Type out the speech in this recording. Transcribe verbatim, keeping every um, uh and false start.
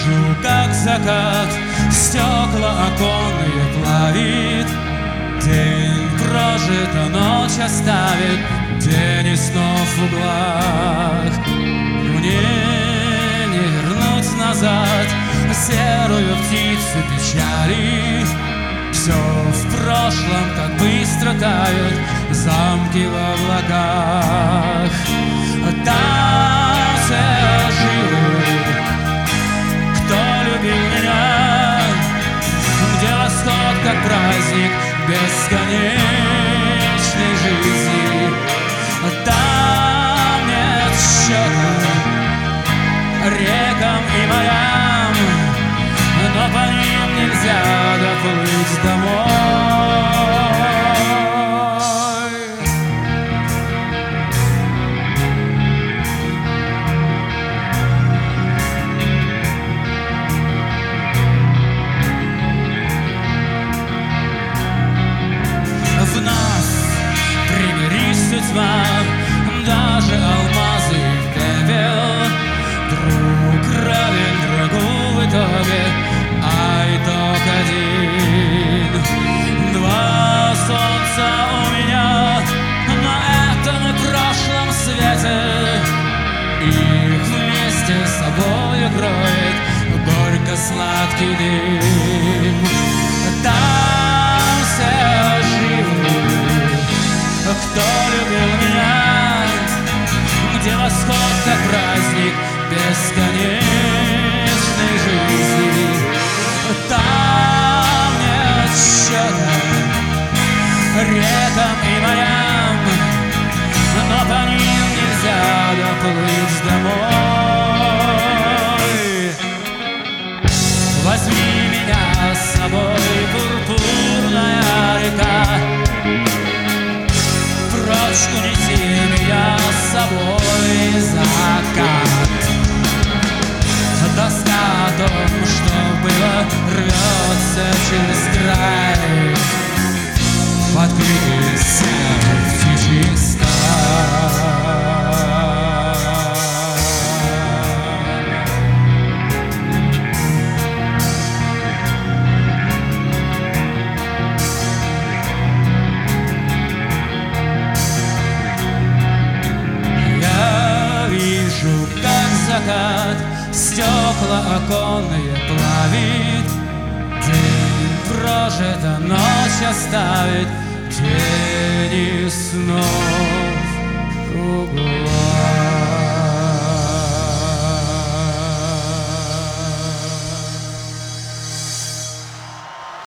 вижу, как закат стекла оконные плавит. День прожит, а ночь оставит тени снов в углах. Мне не вернуть назад серую птицу печали. Все в прошлом так быстро тают замки в облаках. Там все живы, кто любил меня, где восход как праздник бесконечной жизни. Там нет счета рекам и морям, но по ним нельзя доплыть домой. В нас примирись, судьба, даже алмазы в пепел. Друг равен врагу в итоге, а итог один. Два солнца у меня на этом прошлом свете, их вместе с собой кроет горько-сладкий дым. Там все живы, кто любил меня, где восход как праздник бесконечной жизни. Там нет счета рекам и морям, но по ним нельзя доплыть домой. Возьми меня с собой, пурпурная река, прочь унеси меня с собой, закат. Тоска о том, что было, рвется через край в открытый сердце птичий стан. Я вижу, как закат стекла оконные плавит. День прожит, а ночь оставит тень